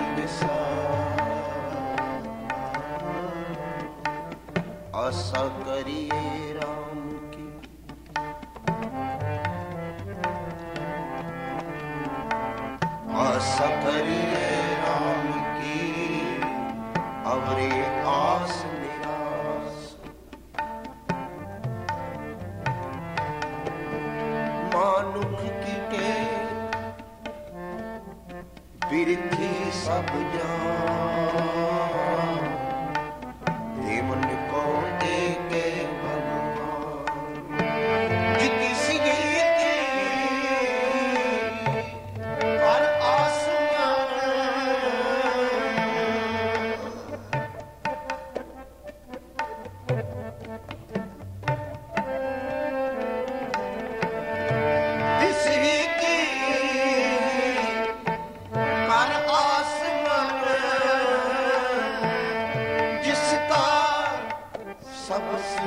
आशा करिए राम की, आशा करिए राम की, अवरे आस निराश। मानुख की टेक बिरथी सब जान, मन को देके भगवान। जिकिसी की हर आसमान, किसी की हर आसमान, जिसका सबसे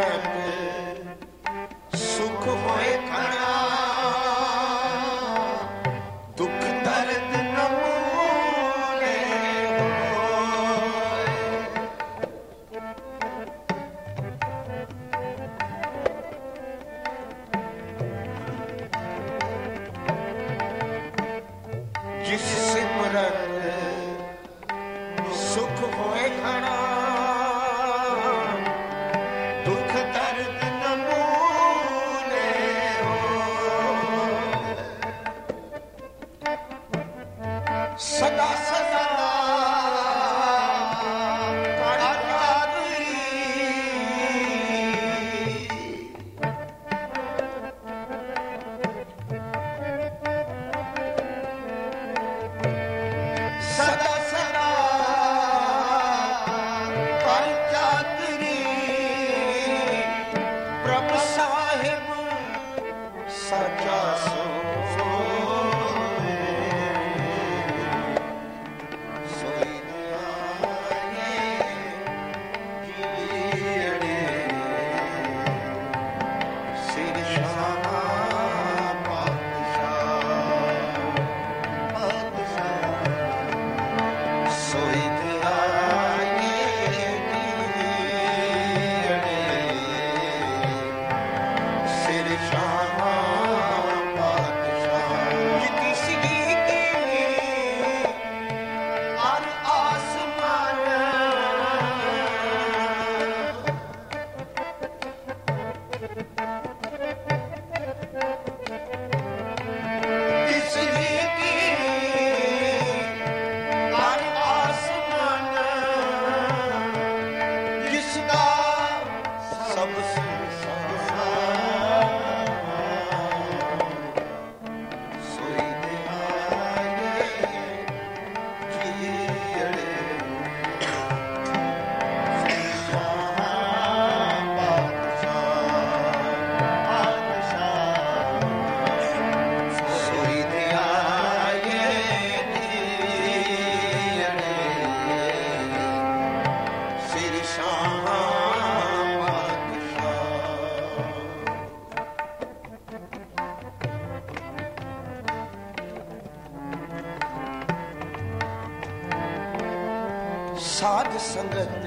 ਸਾਧ ਸੰਗਤ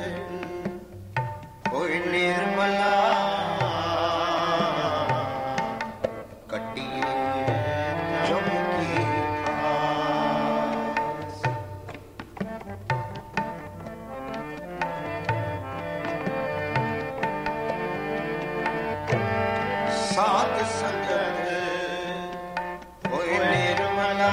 ਹੋਏ ਨਿਰਮਲਾ ਕੱਟੀਏ ਜਮ ਕੀ ਆਸ। ਸਾਧ ਸੰਗਤ ਹੋਏ ਨਿਰਮਲਾ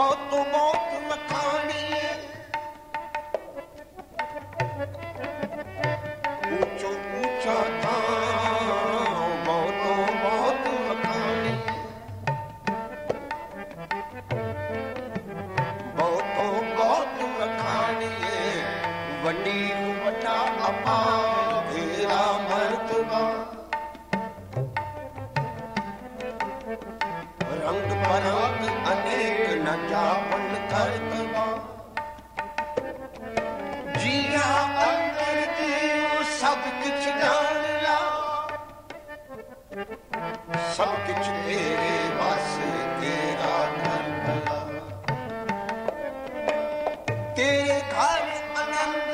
बहुत मखानी ऊंचो ऊंचा था बहुत मखानी बहुत मखानी वडी वटा अपा घेरा मर्तबा रंग परंग अनेक न जापन करतबा जिया अंदर जीव सब किछ जान ला सब किछ तेरे वास्ते तेरा घर भला तेरे घर आनंद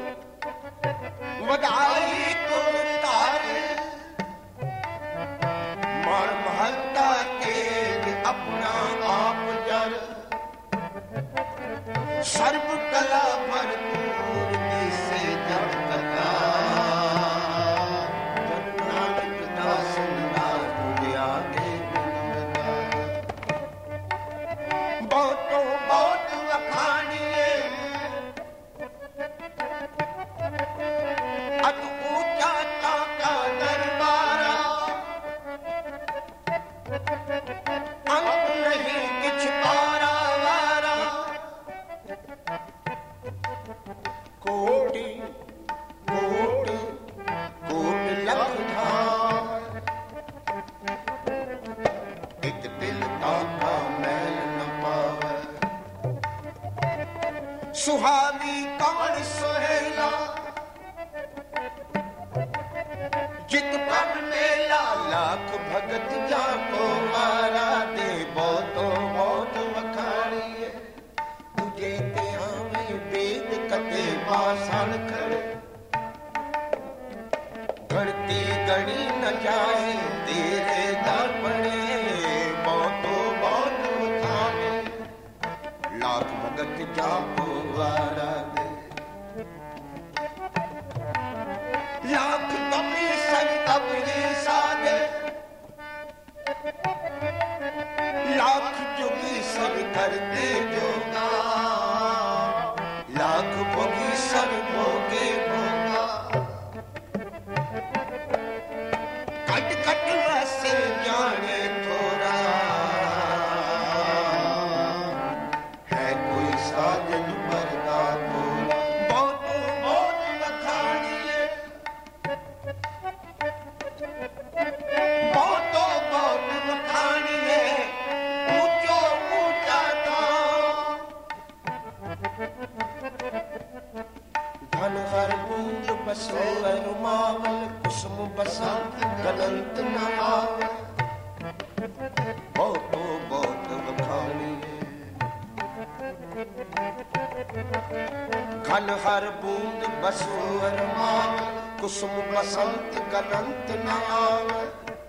वडाई को तारे मार महलता तेरे अपना आप जर सर्व कला भरपूर से जब कथा जब नानक दास नाथ तुझे आगे बहुत वखानिए अत ऊंचा ताका दरबारा अंत नहीं किछ पारा वारा कोटि कोटि कोटि लख धार एक दिल ताका मैल न पावे सुहावी कौन सुहेला जित पर मेला लाख भगत जाको मारा दे बहुत वखाणिए तुझे त्या में वेद कते बासण खड़े घड़ती गणी न जाए तेरे दर पड़े बहुत वखाणे लाख भगत जाको मारा दे लाख कपी सर तब ये साधे लाख जोगी सब करते जोगा लाख भोगी सब भोगे भोगा कट कट वैसे जाने थोड़ा है कोई साजन मरदा थोड़ा बहुत वखाणिए बहुत वखाणिए ऊंचो ऊंचा था धन हर बूंद बसो रुमावल कुसुम बसंत गलंत न आवे बहुत वखाणिए घन हर बूंद बसो रुमावल कुसुम बसंत गलंत न आवे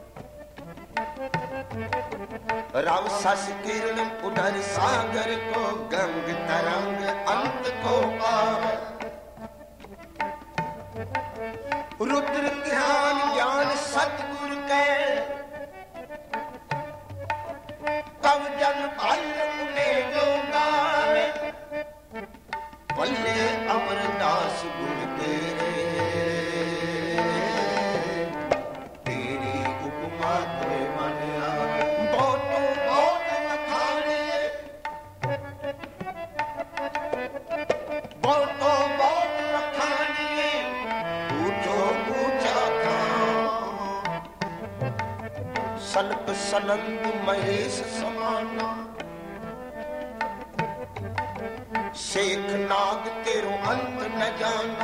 रव सस किरण उधर सागर को गंग तरंग अंत को पावे रुद्र ध्यान ज्ञान सतगुरु के कव जन भल उन्हें जो गावे पल्ले अमरदास गुण तेरे तेरी उपमा तो मन आवे बहुत वखाणिए बहुत वखाणिए ऊंचो ऊंचा था सल्प सलंद महेश समाना शेख नाग तेरो अंत न जाना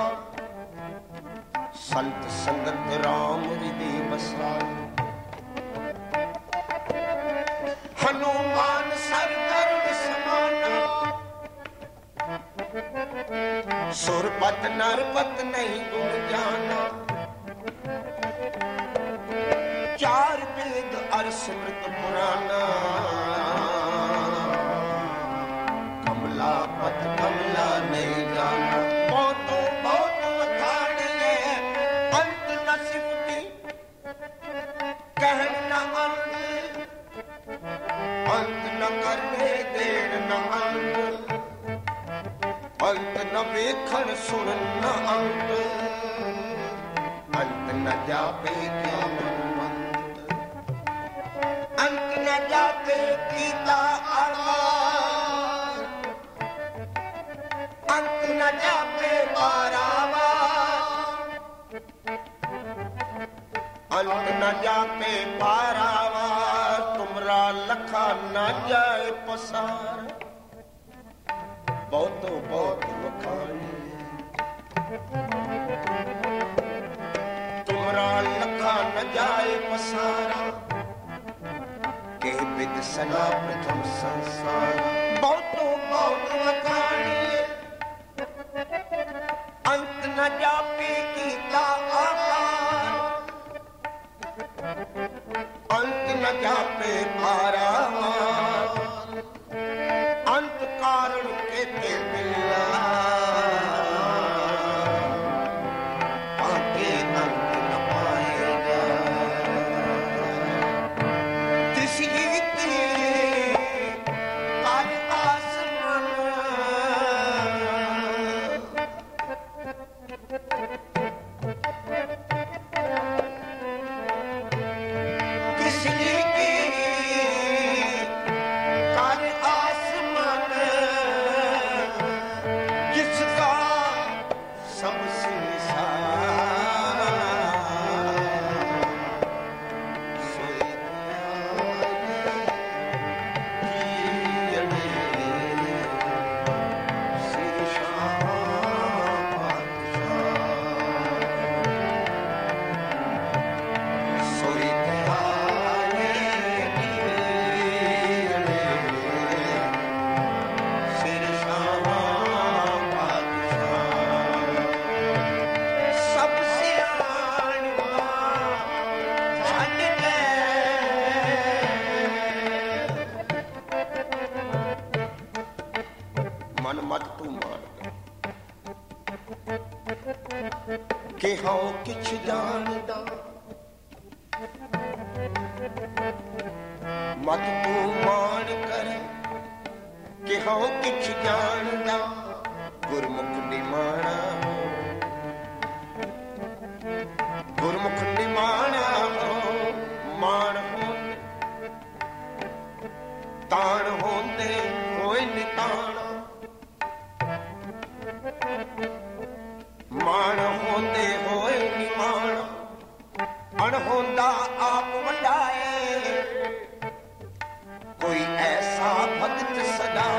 संत संगत राम हृदय बसाए हनुमान सर गरुड़ समाना सुरपत नरपत नहीं गुण जाना चार वेद अर स्मृत पुराना कमला पथ कमला नहीं जाना बहुत वखाणिए अंत न सिमटी कहन न अंत न करने देर न ਵੇਖਣ ਸੁਣਨ ਨਾ ਅੰਤ ਅੰਤ ਨ ਜਾਪੇ ਅੰਤ ਨ ਜਾਪੇ ਕੀਤਾ ਅਰਮਾਨ ਅੰਤ ਨ ਜਾਪੇ ਪਾਰਾਵਾਰ ਅੰਤ ਨ ਜਾਪੇ ਪਾਰਾਵਾਰ ਤੁਮਰਾ ਲਖਾ ਨ ਜਾਏ ਪਸਾਰ ਬਹੁਤੋ ਬਹੁਤ ਵਖਾਣੀ ਤੁਮਰਾ ਲਖਾ ਨ ਜਾਏ ਪਸਾਰਾ ਕੇ ਬਿਦ ਸਨਾ ਪ੍ਰਥਮ ਸੰਸਾਰ ਬਹੁਤੋ ਬਹੁਤ ਵਖਾਣੀ ਅੰਤ ਨ ਜਾਪੇ ਕੀਤਾ ਆਕਾਰ ਅੰਤ ਨ ਜਾਪੇ ਪਾਰਾਵਾਰ ਅੰਤ ਕਾਰਨ ਕੇਤੇ ਮਿਲਿਆ ਆਕੇ ਅੰਤ ਨ ਪਾਏਗਾ ਤਿਸ ਜੀਤੀ ਕਰ ਆਸਮਾਨ ਤਿਸ ਜੀਤੀ ਕਰ ਆਸਮਾਨ ਜਿਸਕਾ ਸਭ ਸੰਸਾਰ ਸੋਈ ਜੀਣੇ ਸਿਰ ਸ਼ਾਹ ਪਾਤਸ਼ਾਹ ਸੋਈ ਮਨ ਮਤ ਤੂੰ ਮਾਰ ਕਿ ਹਉ ਕਿਛ ਜਾਣਦਾ ਮਤ ਤੂੰ ਮਾਣ ਕਰੇ ਕਿ ਹਉ ਕਿਛ ਜਾਣਦਾ ਗੁਰਮੁਖ ਨਿਮਾਣਾ ਗੁਰਮੁਖ ਨਿਮਾਣਾ ਮਾਣ ਹੋਂਦੇ ਤਾਣ ਹੋਂਦੇ ਹੋਏ ਨਿਤਾਣ ਮਾਣ ਹੋਂਦੇ ਹੋਏ ਨਿਮਾਣ ਅਣ ਹੁੰਦਾ ਆਪ ਵੰਡਾਏ ਕੋਈ ਐਸਾ ਭਗਤ ਸਦਾ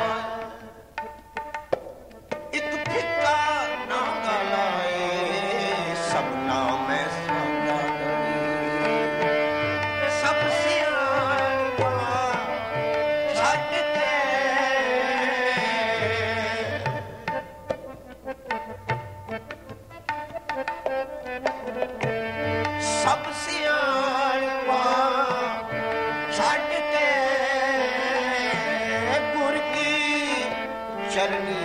ਇੱਕ ਫਿੱਕਾ ਨਾ ਗਲਾਏ ਸਭਨਾ ਮੈਂ ਸਾਂਝਾ ਕਰੀ ਸਭ ਸਿਆਣਪਾ ਛੱਡ ਕੇ ਸਭ ਸਿਆਣਪਾ ਛੱਡ ਕੇ ਗੁਰ ਕੀ ਚਰਨੀ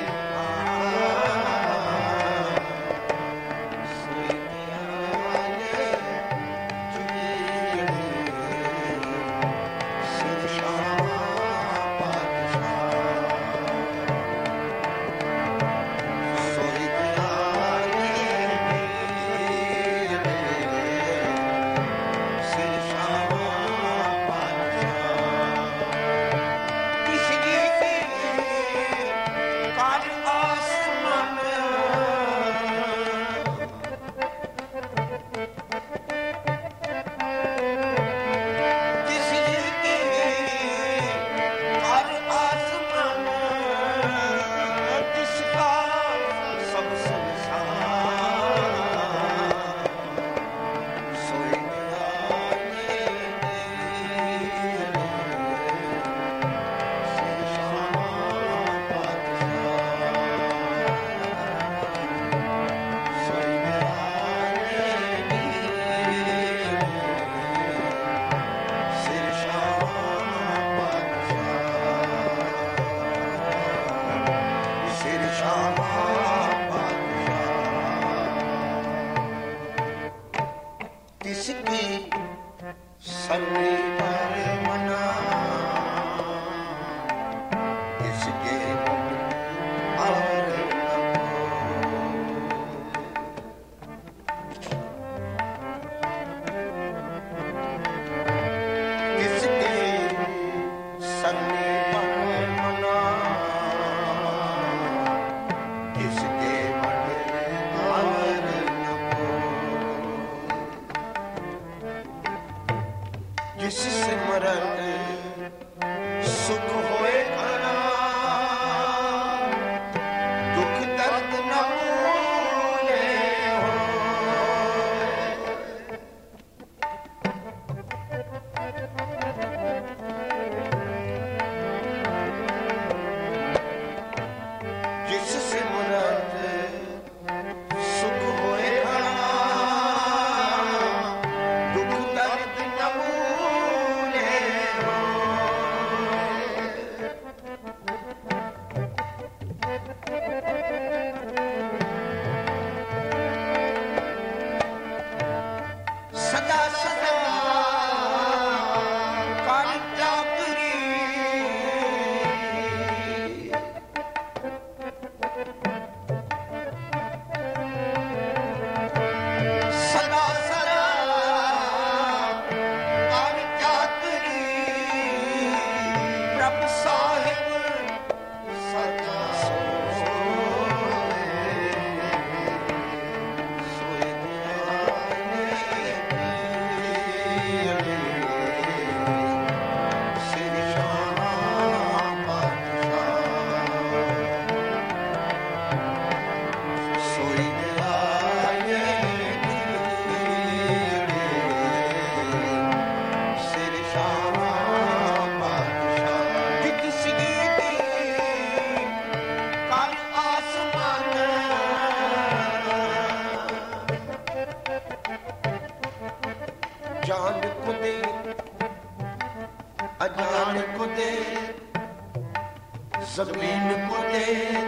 जमीन को दे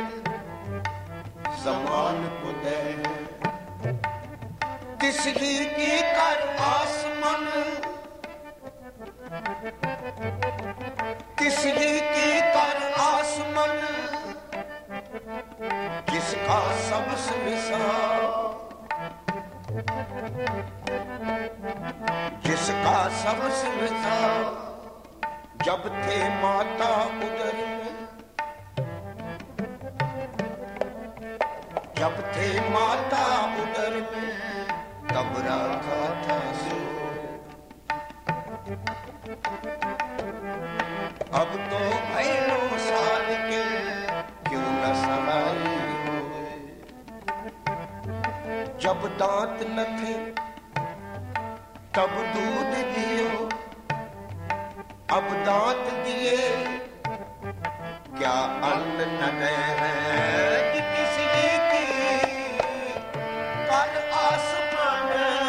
जमान को दे तिसली की कर आसमान तिसली की कर आसमान जिसका सबसे विशाल जिसका सबसे विशाल जब थे माता उदर में जब थे माता उदर में तब रखा था सो अब तो भैरों साल के क्यों न सवाई हो जब दांत न थे तब दूध दियो अब दांत दिए क्या अन्न न गए हैं किसी की कर आसमान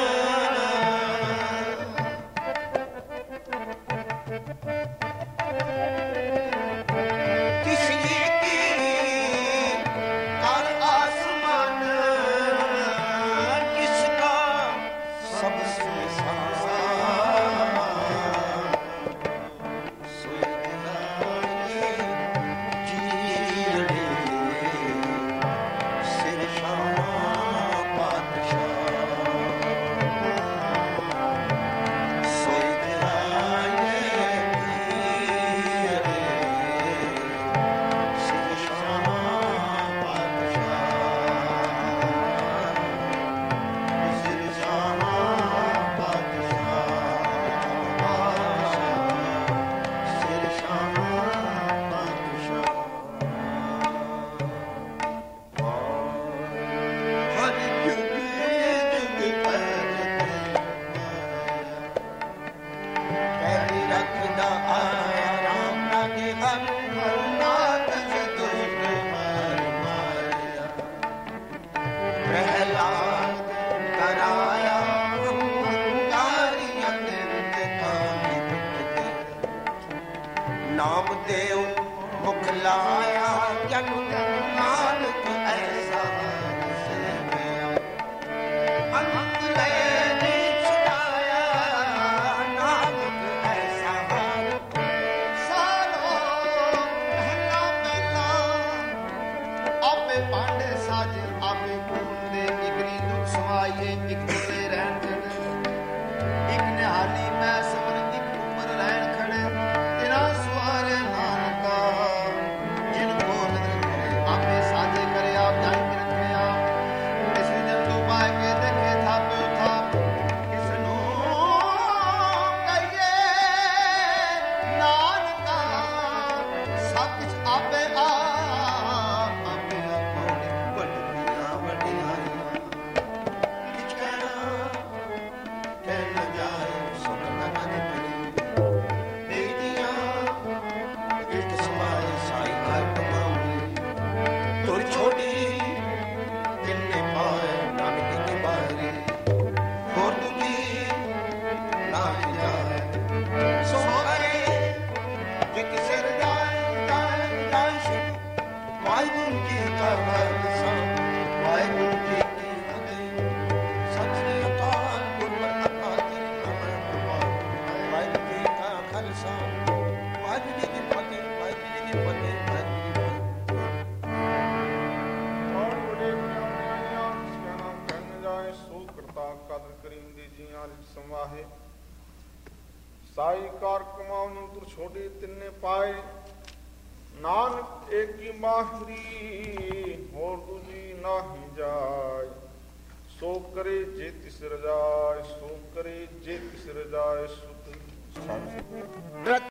किसी की कर आसमान किसका सबसे नामदेव मुखलाया जन नानक ऐसा अंत लेने छुड़ाया नानक ऐसा सारो पहला पहला आपे पांडे साजे आपे कूदे इकरी दुख समाये इक दुले रहन जने इक निहाली मैं समर इक ऊपर रहन खड़े तेरा सुहारे नानका जिनको नजर करे आपे साजे करे आप जान के रखे आप इस दिन तो पाए के देखे था पे था किसनो कहिए नानका सब कुछ आपे आपे अपने बड़िया बड़िया किछ कहना जाए सुनना न पड़ी बेटियां एक समाए साई घाट माऊंगी तुर छोड़ी किन्ने पाए नानक के बारे और दूजी ना जाए सो करे जे किसे जाए जाए वाहिगुरु जी का खालसा वाहिगुरु जी की फतेह सत श्री अकाल गुरमतਿ ਅਕਾਲ ਵਾਹਿਗੁਰੂ ਜੀ ਕਾ ਖਾਲਸਾ ਵਾਹਿਗੁਰੂ ਜੀ ਕੀ ਫਤਿਹ ਵਾਹਿਗੁਰੂ ਜੀ ਕੀ ਫਤਿਹ ਵਾਹਿਗੁਰੂ ਜੀ ਕੀ ਫਤਿਹ और बड़े बनाया जिसका नाम कहने जाए सो करता कदर करीम दी जियां रिच संवाहे साई कार कमाओ तुर छोड़ी तिन्ने पाए नानक एक की माहरी और दूजी नाही जाय सो करे जे तिस रजाय सो करे जे तिस रजाय सुत